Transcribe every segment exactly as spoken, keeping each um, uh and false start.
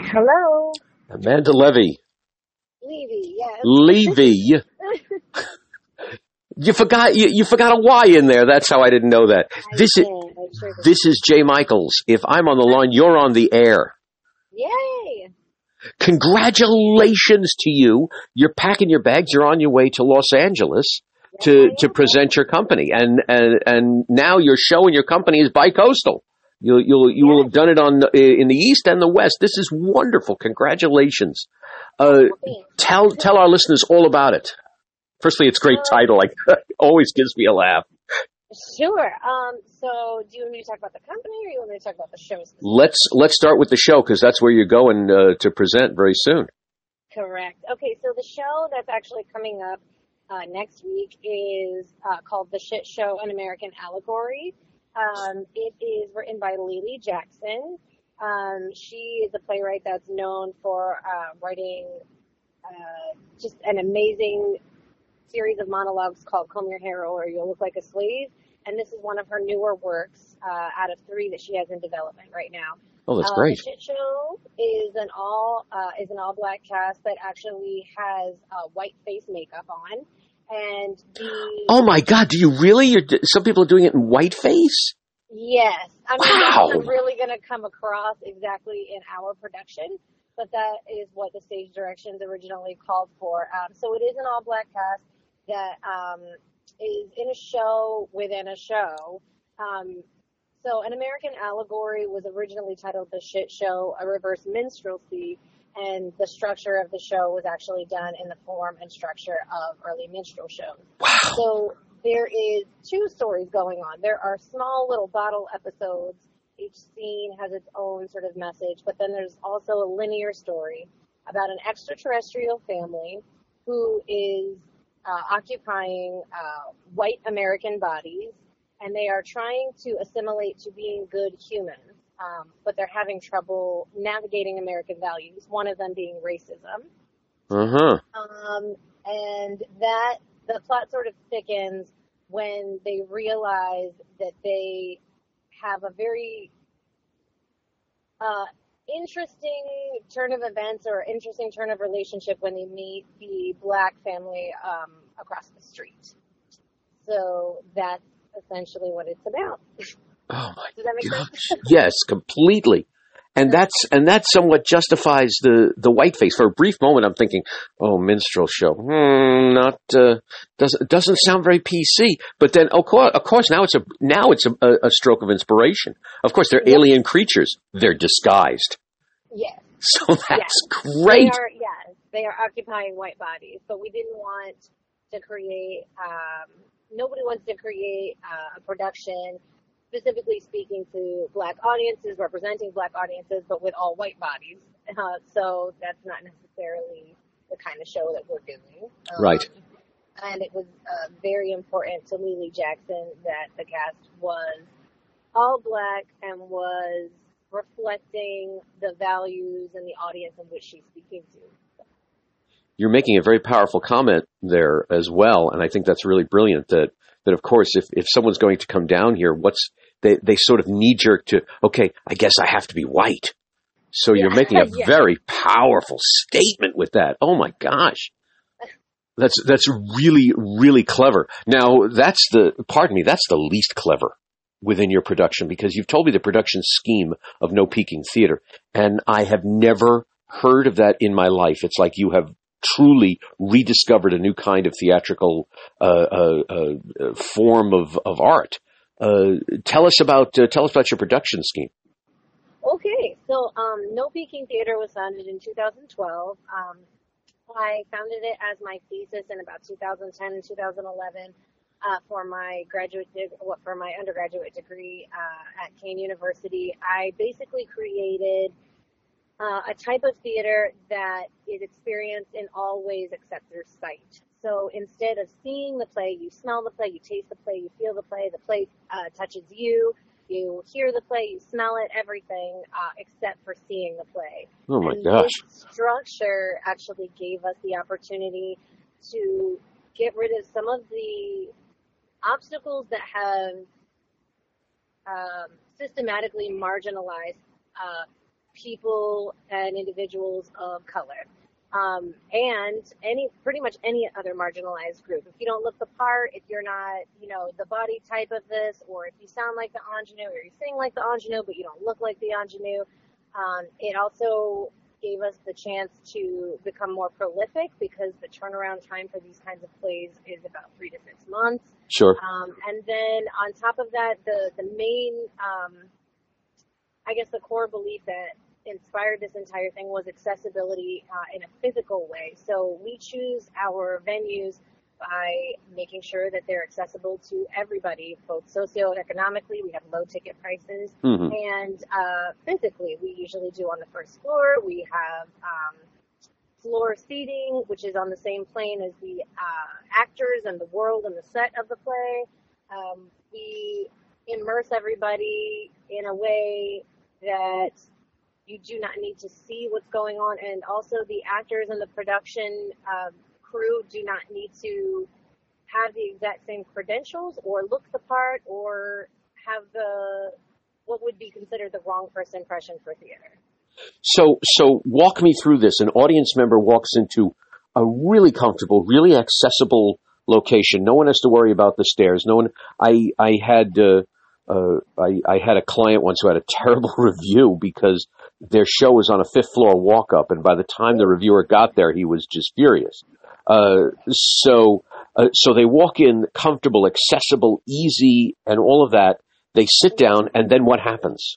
Hello. Amanda Levy. Levy, yes. Levy. You forgot you, you forgot a Y in there. That's how I didn't know that. I This did. is I sure did. this is Jay Michaels. If I'm on the line, you're on the air. Yay. Congratulations to you. You're packing your bags. You're on your way to Los Angeles Yes, to, I to am. present your company. And, and, and now your show and your company is bicoastal. You'll, you'll, you will Yes. have done it on the, in the East and the West. This is wonderful. Congratulations. Uh, Well, thanks. tell, tell our listeners all about it. Firstly, it's a great Um, title. Like, always gives me a laugh. Sure. Um, so do you want me to talk about the company or you want me to talk about the show specifically? Let's, let's start with the show because that's where you're going uh, to present very soon. Correct. Okay, so the show that's actually coming up uh, next week is uh, called The Shit Show, An American Allegory. Um, it is written by Lily Jackson. Um, she is a playwright that's known for uh, writing uh, just an amazing series of monologues called Comb Your Hair or You'll Look Like a Slave. And this is one of her newer works uh, out of three that she has in development right now. Oh, that's Uh, great. The Shit Show is an all uh, is an all black cast that actually has uh, white face makeup on, and the Oh my God! Do you really? You're, some people are doing it in whiteface. yes, I mean Wow. that's not really going to come across exactly in our production, but that is what the stage directions originally called for. Um, so it is an all black cast that um, is in a show within a show. Um, So An American Allegory was originally titled The Shit Show, a reverse minstrelsy, and the structure of the show was actually done in the form and structure of early minstrel shows. Wow. So there is two stories going on. There are small little bottle episodes. Each scene has its own sort of message, but then there's also a linear story about an extraterrestrial family who is uh, occupying uh, white American bodies, and they are trying to assimilate to being good humans, um, but they're having trouble navigating American values, one of them being racism. Uh-huh. Um, and that, the plot sort of thickens when they realize that they have a very uh, interesting turn of events or interesting turn of relationship when they meet the black family um, across the street. So that's essentially what it's about. Oh my Does that make gosh. sense? Yes, completely. And that's and that somewhat justifies the the whiteface. For a brief moment, I'm thinking, "Oh, minstrel show, hmm, not uh, doesn't doesn't sound very P C." But then, of course, of course, now it's a now it's a, a stroke of inspiration. Of course, they're Yes. alien creatures. They're disguised, Yes. so that's Yes. great. They are, yes, they are occupying white bodies, but we didn't want to create, um, nobody wants to create uh, a production specifically speaking to black audiences, representing black audiences, but with all white bodies. Uh, so that's not necessarily the kind of show that we're doing. Um, Right. And it was uh, very important to Lily Jackson that the cast was all black and was reflecting the values and the audience in which she's speaking to. You're making a very powerful comment there as well, and I think that's really brilliant. That that of course, if, if someone's going to come down here, what's they they sort of knee jerk to, okay, I guess I have to be white. So Yeah. you're making a Yeah. very powerful statement with that. Oh my gosh, that's that's really really clever. Now that's the pardon me, that's the least clever within your production, because you've told me the production scheme of No Peeking Theater, and I have never heard of that in my life. It's like you have truly rediscovered a new kind of theatrical uh, uh, uh, form of, of art. Uh, tell us about uh, tell us about your production scheme. Okay, so um, No Peeking Theater was founded in two thousand twelve. Um, I founded it as my thesis in about two thousand ten and two thousand eleven uh, for my graduate dig- for my undergraduate degree uh, at Kane University. I basically created Uh, a type of theater that is experienced in all ways except through sight. So instead of seeing the play, you smell the play, you taste the play, you feel the play, the play uh, touches you, you hear the play, you smell it, everything uh, except for seeing the play. Oh my and gosh. This structure actually gave us the opportunity to get rid of some of the obstacles that have um, systematically marginalized uh, people and individuals of color. Um, and any, pretty much any other marginalized group. If you don't look the part, if you're not, you know, the body type of this, or if you sound like the ingenue, or you sing like the ingenue, but you don't look like the ingenue, um, it also gave us the chance to become more prolific because the turnaround time for these kinds of plays is about three to six months. Sure. Um, and then on top of that, the, the main, um, I guess the core belief that inspired this entire thing was accessibility uh, in a physical way. So we choose our venues by making sure that they're accessible to everybody, both socioeconomically, we have low ticket prices, Mm-hmm. and uh, physically, we usually do on the first floor. We have um, floor seating, which is on the same plane as the uh, actors and the world and the set of the play. Um, we immerse everybody in a way that you do not need to see what's going on, and also the actors and the production uh, crew do not need to have the exact same credentials or look the part or have the what would be considered the wrong first impression for theater. So, so walk me through this. An audience member walks into a really comfortable, really accessible location. No one has to worry about the stairs. No one. I I had uh, uh, I, I had a client once who had a terrible review because their show was on a fifth floor walk up, and by the time the reviewer got there, he was just furious. Uh, so, uh, so they walk in comfortable, accessible, easy, and all of that. They sit down, and then what happens?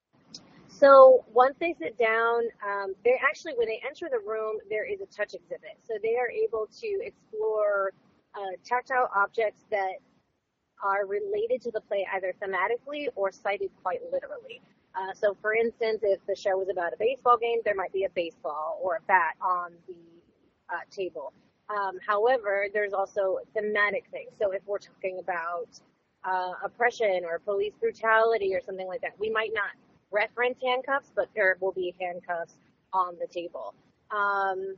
So once they sit down, um, they actually, when they enter the room, there is a touch exhibit. So they are able to explore uh, tactile objects that are related to the play either thematically or cited quite literally. Uh, so, for instance, if the show was about a baseball game, there might be a baseball or a bat on the uh, table. Um, however, there's also thematic things. So if we're talking about uh, oppression or police brutality or something like that, we might not reference handcuffs, but there will be handcuffs on the table. Um,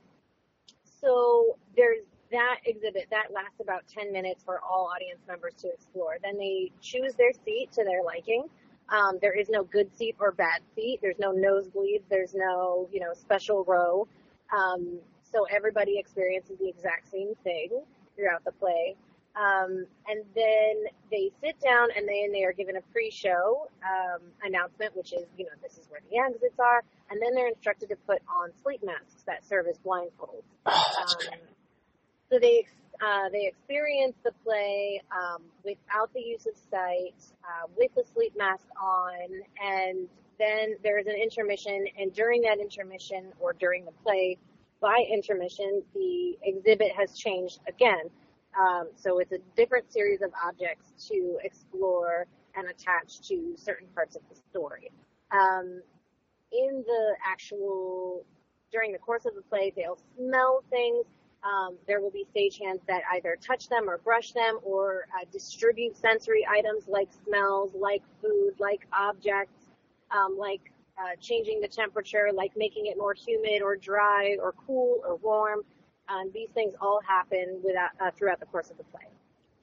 so there's that exhibit. That lasts about ten minutes for all audience members to explore. Then they choose their seat to their liking. Um, there is no good seat or bad seat. There's no nosebleeds. There's no, you know, special row. Um, so everybody experiences the exact same thing throughout the play. Um, and then they sit down and then they are given a pre-show um, announcement, which is, you know, this is where the exits are. And then they're instructed to put on sleep masks that serve as blindfolds. Um, so they Uh, they experience the play um, without the use of sight, uh, with the sleep mask on, and then there is an intermission, and during that intermission, or during the play, by intermission, the exhibit has changed again. Um, so it's a different series of objects to explore and attach to certain parts of the story. Um, in the actual, during the course of the play, they'll smell things. Um, there will be stagehands that either touch them or brush them or uh, distribute sensory items like smells, like food, like objects, um, like uh, changing the temperature, like making it more humid or dry or cool or warm. Um, these things all happen without, uh, throughout the course of the play.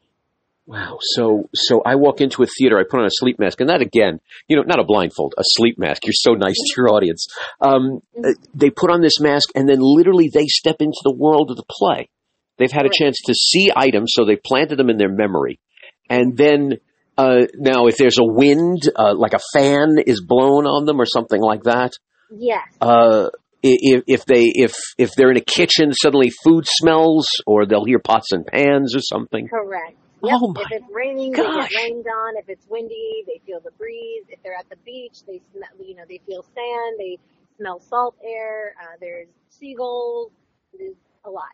Wow. So, so I walk into a theater, I put on a sleep mask, and that again, you know, not a blindfold, a sleep mask. You're so nice to your audience. Um, mm-hmm. They put on this mask, and then literally they step into the world of the play. They've had a chance to see items, so they planted them in their memory. And then, uh, now if there's a wind, uh, like a fan is blown on them or something like that. Yes. Uh, if, if they, if, if they're in a kitchen, suddenly food smells, or they'll hear pots and pans or something. Correct. Yep. Oh my if it's raining, gosh. They get rained on. If it's windy, they feel the breeze. If they're at the beach, they smell, you know, they feel sand. They smell salt air. Uh, there's seagulls. There's a lot.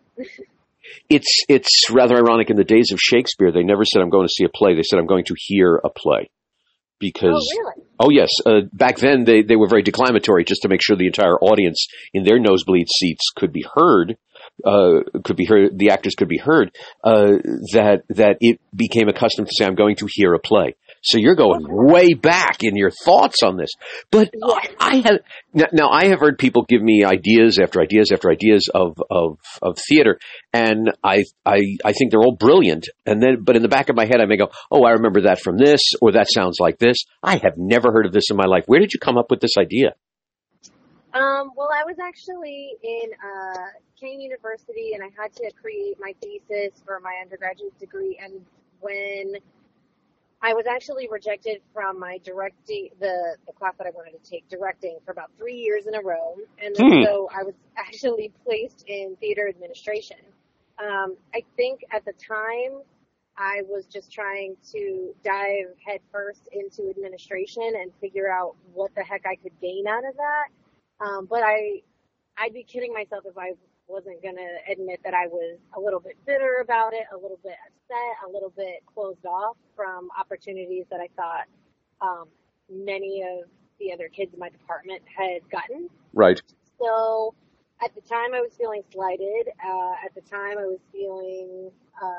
It's it's rather ironic. In the days of Shakespeare, they never said, "I'm going to see a play." They said, "I'm going to hear a play." Because, oh, really? oh yes, uh, back then they, they were very declamatory, just to make sure the entire audience in their nosebleed seats could be heard. Uh, could be heard. The actors could be heard. Uh, that that it became accustomed to say, "I'm going to hear a play." So you're going way back in your thoughts on this. But yeah. I have now, now. I have heard people give me ideas after ideas after ideas of of of theater, and I I I think they're all brilliant. And then, but in the back of my head, I may go, "Oh, I remember that from this," or "That sounds like this." I have never heard of this in my life. Where did you come up with this idea? Um, well, I was actually in uh, Kane University, and I had to create my thesis for my undergraduate degree. And when I was actually rejected from my directing, the, the class that I wanted to take, directing, for about three years in a row. And then Hmm. so I was actually placed in theater administration. Um, I think at the time I was just trying to dive headfirst into administration and figure out what the heck I could gain out of that. Um, but I, I'd be kidding myself if I wasn't going to admit that I was a little bit bitter about it, a little bit upset, a little bit closed off from opportunities that I thought um, many of the other kids in my department had gotten. Right. So at the time I was feeling slighted. Uh, at the time I was feeling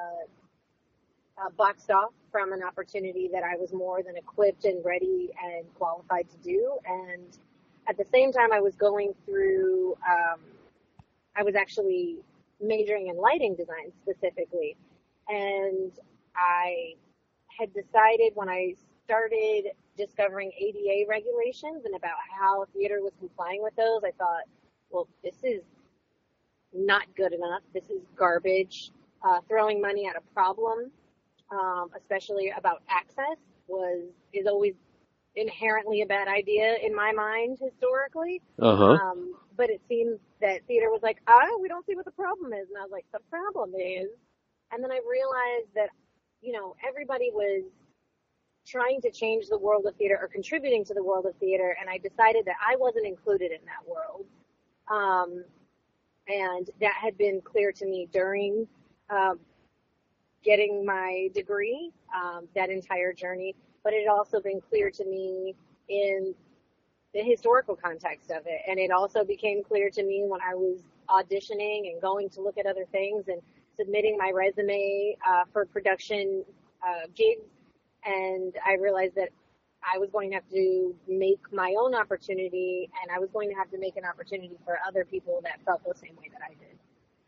uh, uh, boxed off from an opportunity that I was more than equipped and ready and qualified to do. And at the same time I was going through, um, I was actually majoring in lighting design specifically. And I had decided when I started discovering A D A regulations and about how theater was complying with those, I thought, well, this is not good enough. This is garbage. Uh, throwing money at a problem, um, especially about access, was is always inherently a bad idea in my mind historically. Uh-huh. Um, but it seems that theater was like, ah, we don't see what the problem is. And I was like, the problem is, and then I realized that, you know, everybody was trying to change the world of theater or contributing to the world of theater. And I decided that I wasn't included in that world. Um, and that had been clear to me during, um, getting my degree, um, that entire journey. But it had also been clear to me in the historical context of it. And it also became clear to me when I was auditioning and going to look at other things and submitting my resume uh, for production uh, gigs. And I realized that I was going to have to make my own opportunity, and I was going to have to make an opportunity for other people that felt the same way that I did.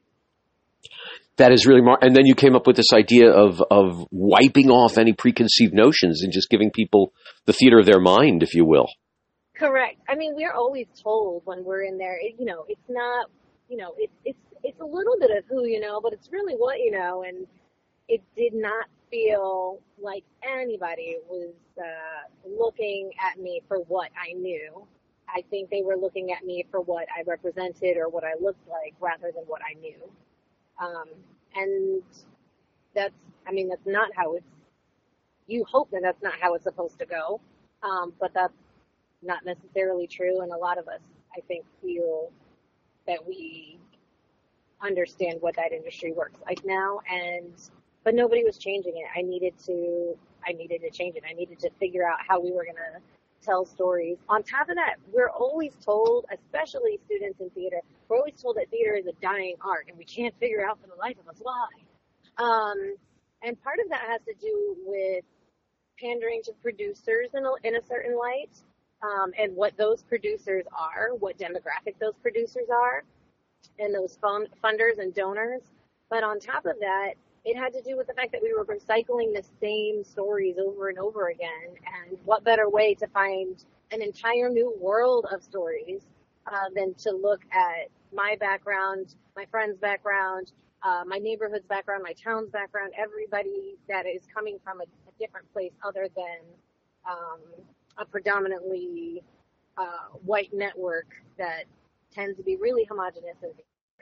That is really mar- and then you came up with this idea of of wiping off any preconceived notions and just giving people the theater of their mind, if you will. Correct. I mean, we're always told when we're in there, it, you know, it's not, you know, it's it's it's a little bit of who you know, but it's really what you know. And it did not feel like anybody was uh, looking at me for what I knew. I think they were looking at me for what I represented or what I looked like rather than what I knew. Um, and that's, I mean, that's not how it's, you hope that that's not how it's supposed to go. Um, but that's not necessarily true. And a lot of us, I think, feel that we understand what that industry works like now. And, but nobody was changing it. I needed to, I needed to change it. I needed to figure out how we were going to tell stories. On top of that, we're always told, especially students in theater, we're always told that theater is a dying art and we can't figure out for the life of us why. Um, and part of that has to do with pandering to producers in a, in a certain light, um, and what those producers are, what demographic those producers are, and those fund, funders and donors. But on top of that, it had to do with the fact that we were recycling the same stories over and over again. And what better way to find an entire new world of stories uh, than to look at my background, my friend's background, uh, my neighborhood's background, my town's background, everybody that is coming from a, a different place other than um, a predominantly uh, white network that tends to be really homogenous and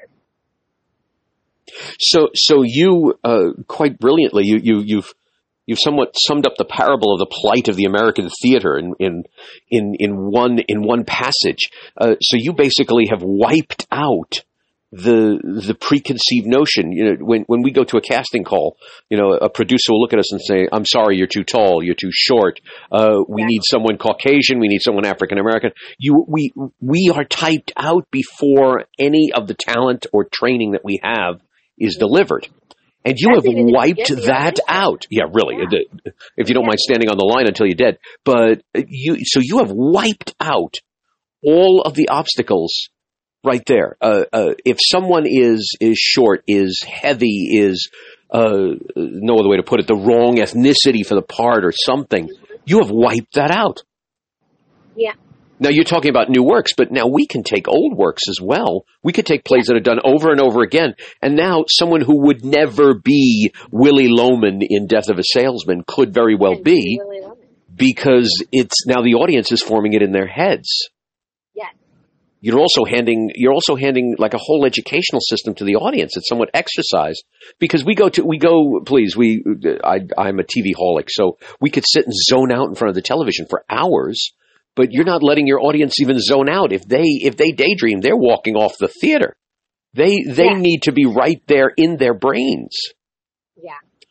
So, so you uh, quite brilliantly, you, you, you've you've somewhat summed up the parable of the plight of the American theater in in in, in one in one passage. Uh, so you basically have wiped out the the preconceived notion. You know, when when we go to a casting call, you know, a producer will look at us and say, "I'm sorry, you're too tall, you're too short. Uh, we need someone Caucasian, we need someone African American." You we we are typed out before any of the talent or training that we have is delivered. And you That's have even if you wiped get the that audition. out. Yeah, really. Yeah. If you don't mind standing on the line until you're dead. But you, so you have wiped out all of the obstacles right there. Uh, uh, if someone is, is short, is heavy, is, uh, no other way to put it, the wrong ethnicity for the part or something, you have wiped that out. Yeah. Now, you're talking about new works, but now we can take old works as well. We could take plays that are done over and over again, and now someone who would never be Willy Loman in Death of a Salesman could very well And be be, Willy Loman. because it's now the audience is forming it in their heads. Yes. You're also handing you're also handing like a whole educational system to the audience. It's somewhat exercised, because we go to we go please we I I'm a T V holic, so we could sit and zone out in front of the television for hours, but you're not letting your audience even zone out. If they if they daydream, they're walking off the theater. They they Yeah. need to be right there in their brains. Yeah.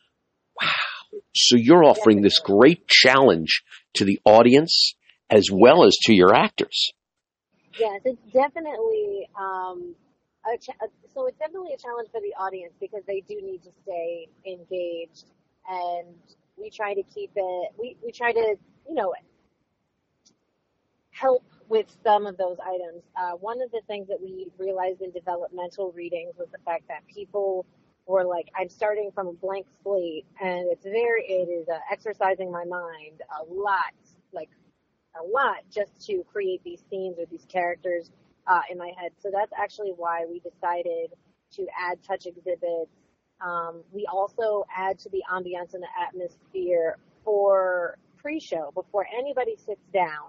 So you're offering this great challenge to the audience as well as to your actors. Yes, it's definitely um, a ch- so it's definitely a challenge for the audience, because they do need to stay engaged, and we try to keep it. We we try to you know help with some of those items. Uh, one of the things that we realized in developmental readings was the fact that people were like, "I'm starting from a blank slate, and it's very it is uh, exercising my mind a lot, like." a lot just to create these scenes or these characters uh, in my head. So that's actually why we decided to add touch exhibits. Um, we also add to the ambiance and the atmosphere for pre-show. Before anybody sits down,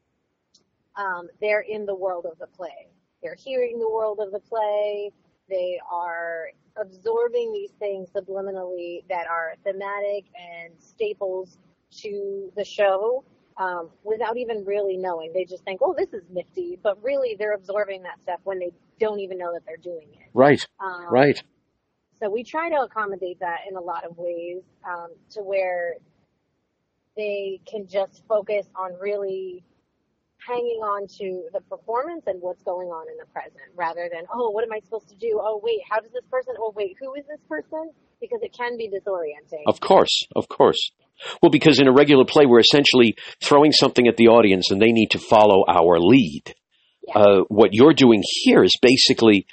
um, they're in the world of the play. They're hearing the world of the play. They are absorbing these things subliminally that are thematic and staples to the show. Um, without even really knowing. They just think, oh, this is nifty, but really they're absorbing that stuff when they don't even know that they're doing it. Right, Um, right. so we try to accommodate that in a lot of ways, um, to where they can just focus on really hanging on to the performance and what's going on in the present, rather than, oh, what am I supposed to do? Oh, wait, how does this person, oh, wait, who is this person? Because it can be disorienting. Of course, of course. Well, because in a regular play, we're essentially throwing something at the audience and they need to follow our lead. Yeah. Uh, what you're doing here is basically,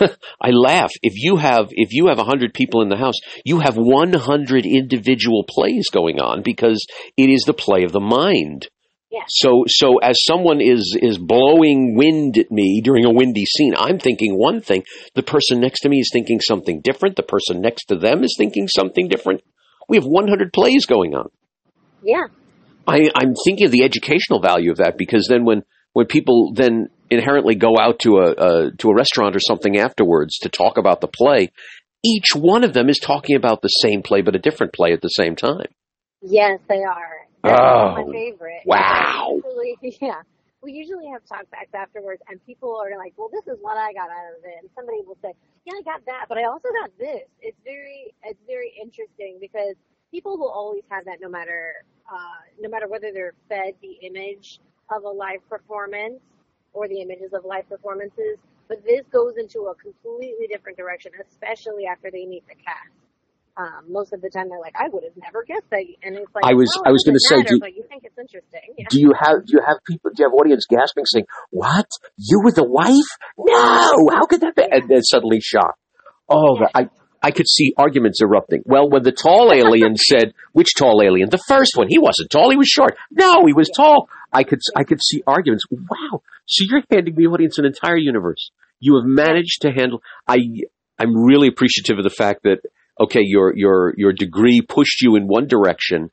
I laugh. If you have, if you have a hundred people in the house, you have one hundred individual plays going on, because it is the play of the mind. Yeah. So, so as someone is, is blowing wind at me during a windy scene, I'm thinking one thing. The person next to me is thinking something different. The person next to them is thinking something different. We have one hundred plays going on. Yeah. I, I'm thinking of the educational value of that, because then when, when people then inherently go out to a, a to a restaurant or something afterwards to talk about the play, each one of them is talking about the same play but a different play at the same time. Yes, they are. That's Oh, my favorite. wow. Usually, yeah. We usually have talkbacks afterwards, and people are like, well, this is what I got out of it. And somebody will say, yeah, I got that, but I also got this. It's very, it's very interesting, because people will always have that, no matter, uh, no matter whether they're fed the image of a live performance or the images of live performances. But this goes into a completely different direction, especially after they meet the cast. Um, most of the time they're like, I would have never guessed that. And it's like, I was well, I it was going to doesn't say, matter, do, but you think it's interesting. Yeah. do you have do you have people do you have audience gasping, saying, "What? You were the wife? No! How could that be?" And then suddenly shocked. Oh, Yeah. I I could see arguments erupting. Well, when the tall alien said, "Which tall alien?" The first one. He wasn't tall. He was short. No, he was tall. I could I could see arguments. Wow! So you're handing the audience an entire universe. You have managed to handle. I I'm really appreciative of the fact that, okay, your your your degree pushed you in one direction.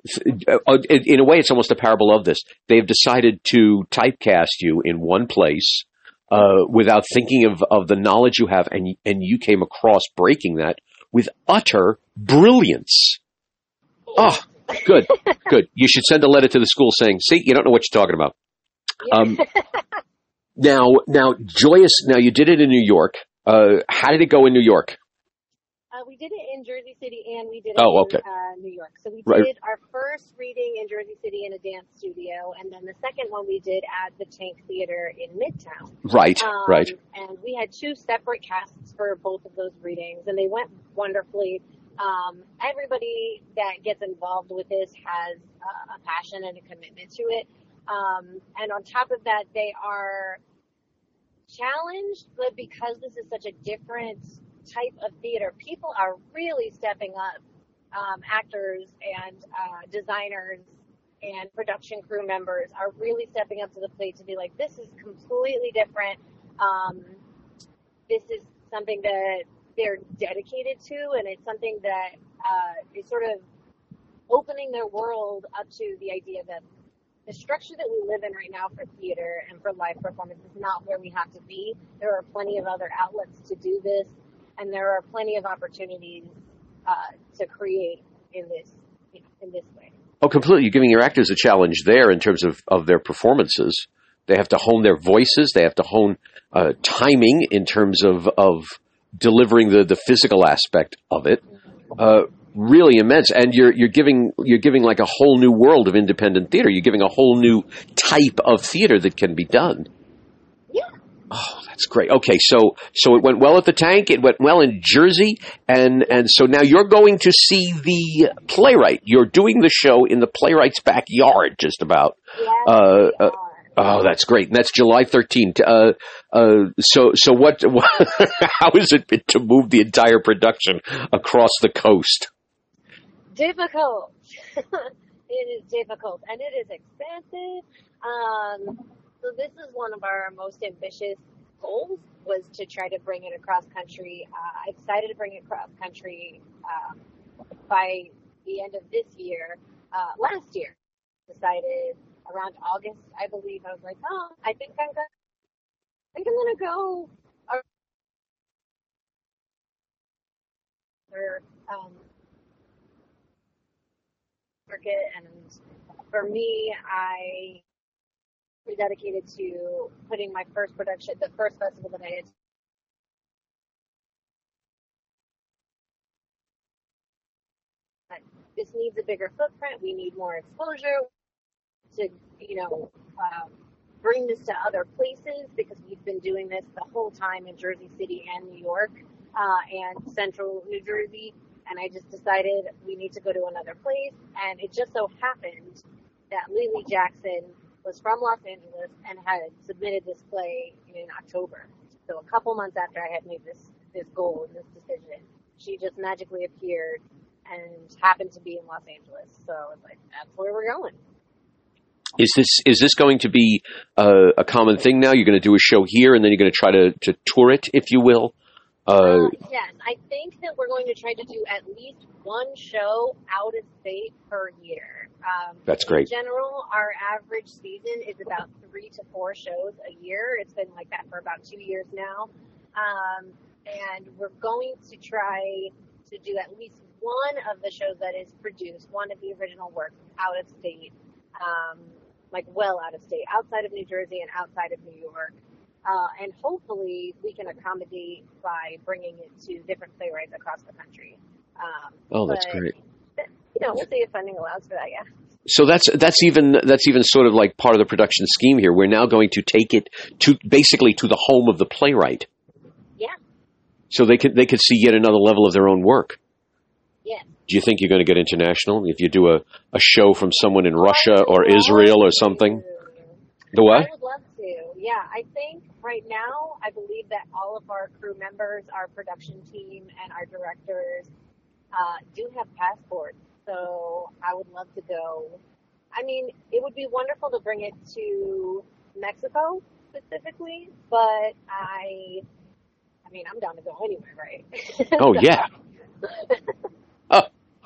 In a way, it's almost a parable of this. They've decided to typecast you in one place uh, without thinking of, of the knowledge you have, and and you came across breaking that with utter brilliance. Oh, good, good. You should send a letter to the school saying, "See, you don't know what you're talking about." Um, now, now, Joyous. Now, you did it in New York. Uh, how did it go in New York? Uh, we did it in Jersey City, and we did it Oh, in okay. uh, New York. So we did Right. our first reading in Jersey City in a dance studio, and then the second one we did at the Tank Theater in Midtown. Right, Um, right. And we had two separate casts for both of those readings, and they went wonderfully. Um, everybody that gets involved with this has uh, a passion and a commitment to it. Um, and on top of that, they are challenged, but because this is such a different type of theater, people are really stepping up. Um, actors and uh, designers and production crew members are really stepping up to the plate to be like, this is completely different. Um, this is something that they're dedicated to, and it's something that uh, is sort of opening their world up to the idea that the structure that we live in right now for theater and for live performance is not where we have to be. There are plenty of other outlets to do this, and there are plenty of opportunities uh, to create in this, you know, in this way. Oh, completely. You're giving your actors a challenge there in terms of, of their performances. They have to hone their voices. They have to hone uh, timing in terms of of delivering the, the physical aspect of it. Uh, really immense. And you're you're giving you're giving like a whole new world of independent theater. You're giving a whole new type of theater that can be done. Yeah. Oh, that's great. Okay, so so it went well at the Tank. It went well in Jersey, and and so now you're going to see the playwright. You're doing the show in the playwright's backyard, just about. Yes, Uh, we uh, are. oh, that's great. And that's July thirteenth. Uh, uh, so so what? How has it been to move the entire production across the coast? Difficult. It is difficult, and it is expensive. Um, so this is one of our most ambitious goals, was to try to bring it across country. Uh, I decided to bring it across country um, by the end of this year. Uh, last year, decided around August, I believe. I was like, oh, I think I'm gonna, I think I'm gonna go. Or, um, market, and for me, I dedicated to putting my first production, the first festival that I did. This needs a bigger footprint. We need more exposure to, you know, um, bring this to other places, because we've been doing this the whole time in Jersey City and New York uh, and central New Jersey. And I just decided we need to go to another place. And it just so happened that Lily Jackson was from Los Angeles and had submitted this play in October. So a couple months after I had made this, this goal and this decision, she just magically appeared and happened to be in Los Angeles. So I was like, that's where we're going. Is this is this going to be uh, a common thing now? You're going to do a show here, and then you're going to try to, to tour it, if you will? Uh, Uh, yes, I think that we're going to try to do at least one show out of state per year. Um, That's great. In general, our average season is about three to four shows a year. It's been like that for about two years now. Um, and we're going to try to do at least one of the shows that is produced, one of the original works out of state, um, like well out of state, outside of New Jersey and outside of New York. Uh, and hopefully we can accommodate by bringing it to different playwrights across the country. Um, oh, that's but, great. You know, we'll see if funding allows for that, yeah. So that's that's even that's even sort of like part of the production scheme here. We're now going to take it to basically to the home of the playwright. Yeah. So they could they could see yet another level of their own work. Yeah. Do you think you're going to get international if you do a, a show from someone in Russia or Israel or something? The what? I would love to. Yeah, I think right now, I believe that all of our crew members, our production team, and our directors uh, do have passports. So I would love to go. I mean, it would be wonderful to bring it to Mexico specifically, but I, I mean, I'm down to go anywhere, right? Oh, yeah. Oh.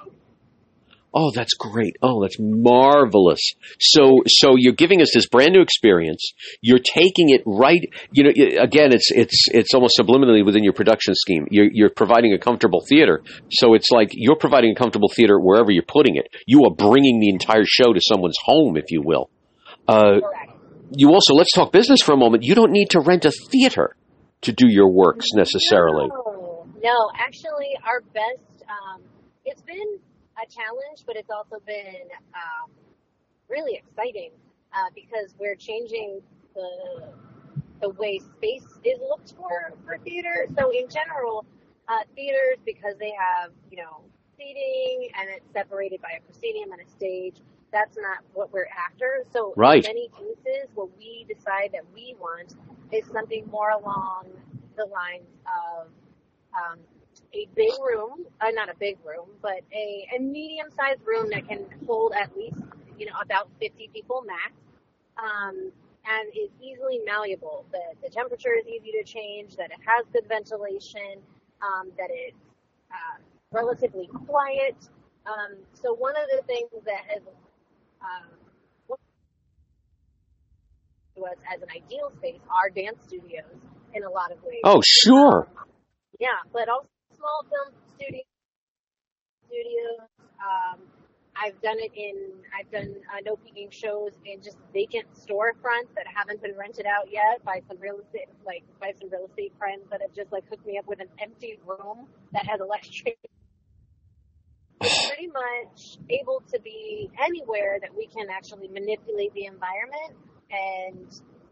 Oh, that's great. Oh, that's marvelous. So, so you're giving us this brand new experience. You're taking it right. You know, again, it's it's it's almost subliminally within your production scheme. You're you're providing a comfortable theater. So it's like you're providing a comfortable theater wherever you're putting it. You are bringing the entire show to someone's home, if you will. Uh, Correct. You also, let's talk business for a moment. You don't need to rent a theater to do your works necessarily. No, no. Actually, our best. Um, it's been a challenge, but it's also been um, really exciting uh, because we're changing the the way space is looked for for theater. So in general, uh, theaters, because they have, you know, seating and it's separated by a proscenium and a stage, that's not what we're after. So right. In many cases, what we decide that we want is something more along the lines of um, a big room, uh, not a big room, but a, a medium-sized room that can hold at least, you know, about fifty people max. Um, and is easily malleable. The, the temperature is easy to change, that it has good ventilation, um, that it's uh, relatively quiet. Um, so one of the things that has um, to us as an ideal space are dance studios in a lot of ways. Oh, sure. Um, yeah, but also small film studios. studios um, I've done it in, I've done uh, no peeking shows in just vacant storefronts that haven't been rented out yet by some real estate, like by some real estate friends that have just like hooked me up with an empty room that has electric. It's pretty much able to be anywhere that we can actually manipulate the environment and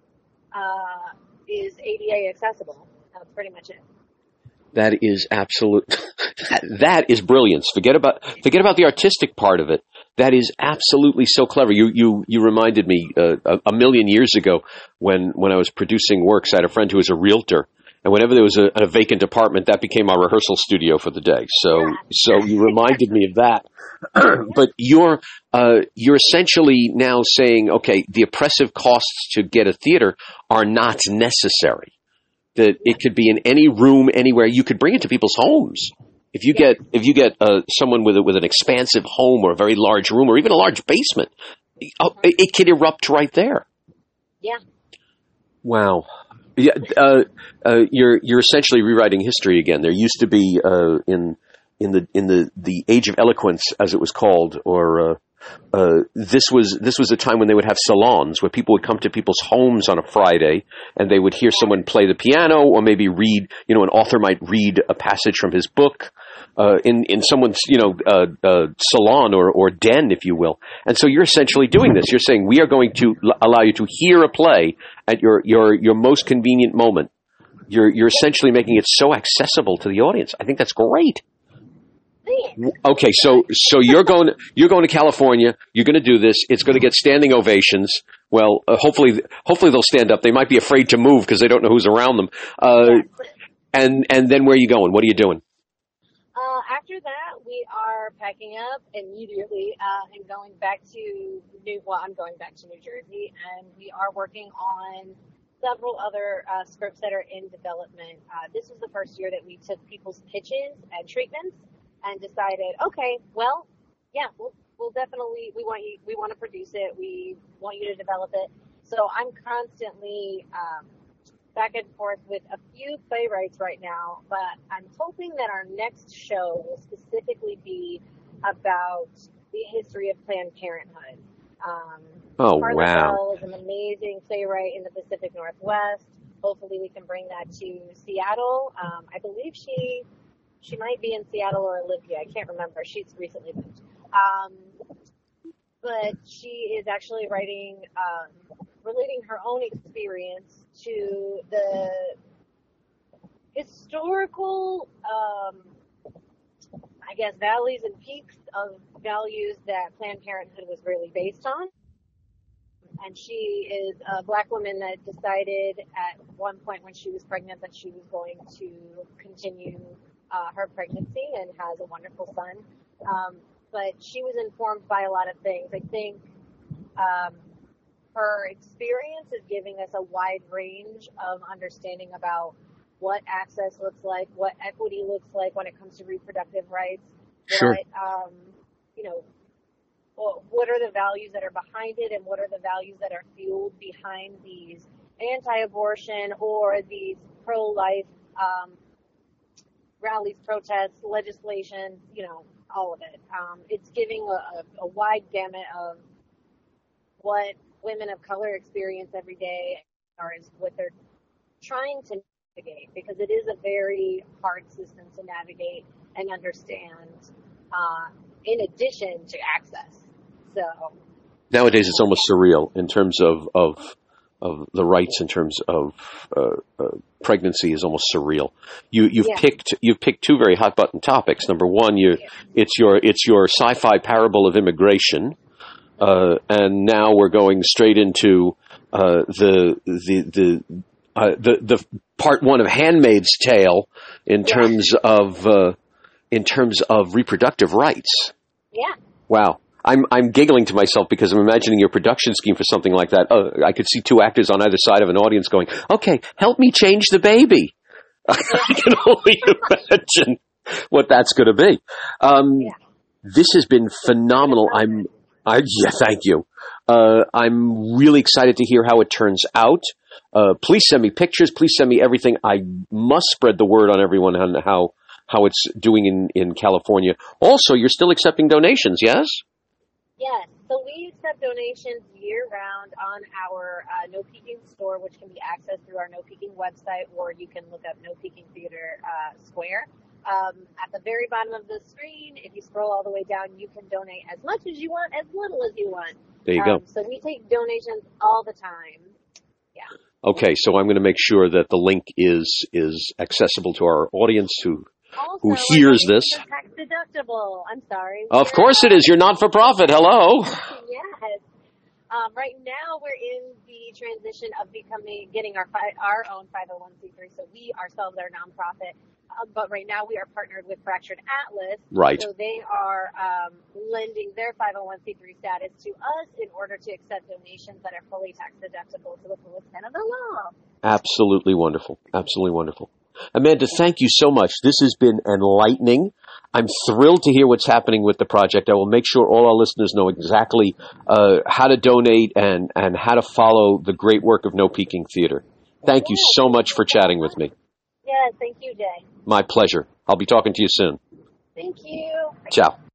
uh, is A D A accessible. That's pretty much it. That is absolute. That is brilliance. Forget about forget about the artistic part of it. That is absolutely so clever. You you you reminded me uh, a, a million years ago when when I was producing works. I had a friend who was a realtor, and whenever there was a, a vacant apartment, that became our rehearsal studio for the day. So so you reminded me of that. But you're uh, you're essentially now saying, okay, the oppressive costs to get a theater are not necessary. That it could be in any room, anywhere. You could bring it to people's homes. If you get if you get uh, someone with a, with an expansive home or a very large room or even a large basement, it, it can erupt right there. Yeah. Wow. Yeah. Uh, uh, you're you're essentially rewriting history again. There used to be uh, in in the in the, the age of eloquence, as it was called, or uh, uh, this was this was a time when they would have salons where people would come to people's homes on a Friday and they would hear someone play the piano or maybe read, you know, an author might read a passage from his book uh, in in someone's, you know, uh, uh, salon or or den, if you will. And so you're essentially doing this. You're saying we are going to l- allow you to hear a play at your your your most convenient moment. You're you're essentially making it so accessible to the audience. I think that's great. Okay, so so you're going you're going to California. You're going to do this. It's going to get standing ovations. Well, uh, hopefully hopefully they'll stand up. They might be afraid to move because they don't know who's around them. Uh, and and then where are you going? What are you doing? Uh, after that, we are packing up immediately uh, and going back to New. Well, I'm going back to New Jersey, and we are working on several other uh, scripts that are in development. Uh, this was the first year that we took people's pitches and treatments and decided, okay, well, yeah, we'll, we'll definitely, we want you, we want to produce it. We want you to develop it. So I'm constantly um, back and forth with a few playwrights right now, but I'm hoping that our next show will specifically be about the history of Planned Parenthood. Um, oh, Carla wow. Bell is an amazing playwright in the Pacific Northwest. Hopefully we can bring that to Seattle. Um, I believe she She might be in Seattle or Olympia. I can't remember. She's recently moved. Um, but she is actually writing, um, relating her own experience to the historical, um, I guess, valleys and peaks of values that Planned Parenthood was really based on. And she is a black woman that decided at one point when she was pregnant that she was going to continue Uh, her pregnancy and has a wonderful son. Um, but she was informed by a lot of things. I think um, her experience is giving us a wide range of understanding about what access looks like, what equity looks like when it comes to reproductive rights. Sure. What, um, you know, well, what are the values that are behind it and what are the values that are fueled behind these anti-abortion or these pro-life um rallies, protests, legislation, you know, all of it. Um, it's giving a, a, a wide gamut of what women of color experience every day or is what they're trying to navigate, because it is a very hard system to navigate and understand uh, in addition to access. So Nowadays it's almost surreal in terms of, of of the rights in terms of uh, uh, pregnancy is almost surreal. You, you've yeah. picked you've picked two very hot button topics. Number one, you yeah. it's your it's your sci-fi parable of immigration, uh, and now we're going straight into uh, the the the, uh, the the part one of Handmaid's Tale in yeah. terms of uh, in terms of reproductive rights. Yeah. Wow. I'm I'm giggling to myself because I'm imagining your production scheme for something like that. Oh, I could see two actors on either side of an audience going, "Okay, help me change the baby." I can only imagine what that's going to be. Um, Yeah. This has been phenomenal. I'm, I yeah, thank you. Uh, I'm really excited to hear how it turns out. Uh, please send me pictures. Please send me everything. I must spread the word on everyone on how how it's doing in in California. Also, you're still accepting donations, yes? Yes, so we accept donations year-round on our uh, No Peeking store, which can be accessed through our No Peeking website, or you can look up No Peeking Theater uh, Square. Um, at the very bottom of the screen, if you scroll all the way down, you can donate as much as you want, as little as you want. There you um, go. So we take donations all the time. Yeah. Okay, so I'm going to make sure that the link is is accessible to our audience who Also, who hears our this. donations are tax deductible. I'm sorry. Of We're, course it is. You're not for profit. Hello. Yes. Um, right now, we're in the transition of becoming, getting our fi- our own five oh one c three. So we ourselves are a nonprofit, uh, but right now we are partnered with Fractured Atlas. Right. So they are um, lending their five oh one c three status to us in order to accept donations that are fully tax deductible to the full extent of the law. Absolutely wonderful. Absolutely wonderful. Amanda, thank you so much. This has been enlightening. I'm thrilled to hear what's happening with the project. I will make sure all our listeners know exactly uh, how to donate and, and how to follow the great work of No Peeking Theater. Thank you so much for chatting with me. Yes, thank you, Jay. My pleasure. I'll be talking to you soon. Thank you. Ciao.